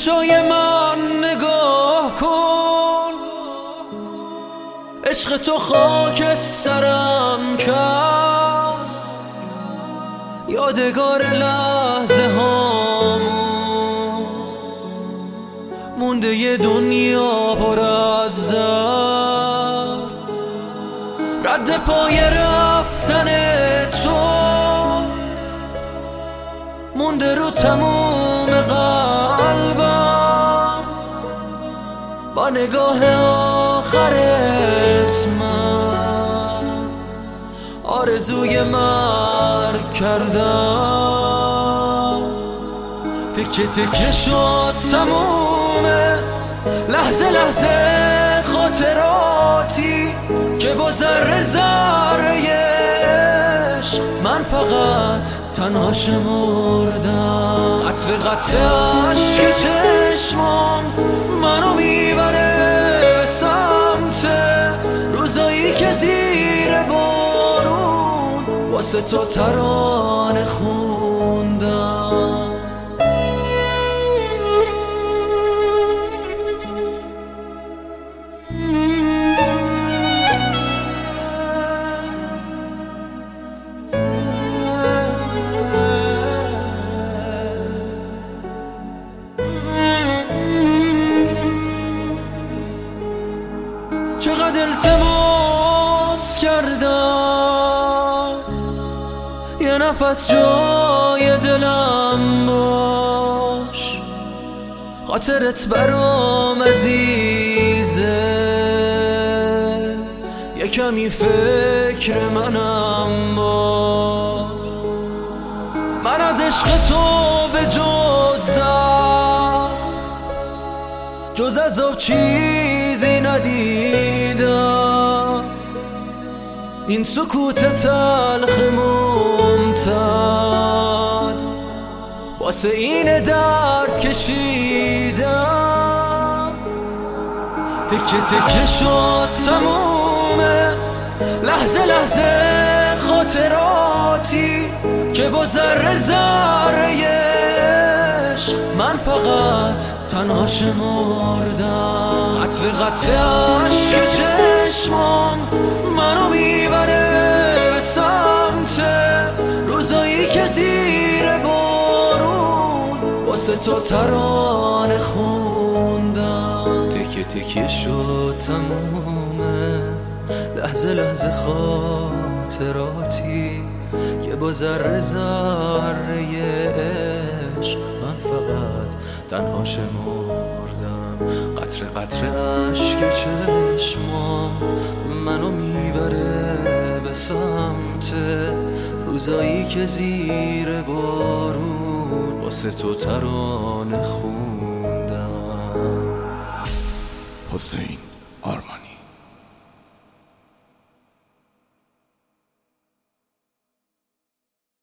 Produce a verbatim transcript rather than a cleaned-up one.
چشای من نگاه کن، عشق تو خاک سرم کرد، یادگار لحظه هامون مونده یه دنیا پر از درد. رد پای رفتن تو مونده رو تموم قلبم، با نگاه آخرت من آرزوی مرگ کردم. تکه تکه شد تمومه لحظه لحظه خاطراتی که با ذره ذره عشق من فقط تنها شمردم. قطره قطره عشق چشمام منو میبره به سمت روزایی که زیر بارون واسه تو ترانه خوندم. چقدر التماس کردم یه نفس جای دلم باش، خاطرت برام عزیزه، یه کمی فکر منم باش. من از عشق تو به جز زخم جز عذاب چیزی ندیدم. این سکوت تلخ ممتد واسه این درد کشیدم. تکه تکه شد تمومه لحظه لحظه خاطراتی که با ذره ذره عشق من فقط تنها شمردم. قطره قطره عشق چشمام منو میبره به سمت روزایی که زیر بارون واسه تو ترانه خوندم. تکه تکه شد تمومه لحظه لحظه خاطراتی که با ذره ذره عشق من فقط تنها شمردم. قطره قطره عشق چشمام منو میبره به سمت روزایی که زیر بارون واسه تو ترانه خوندم. حسین آرمان.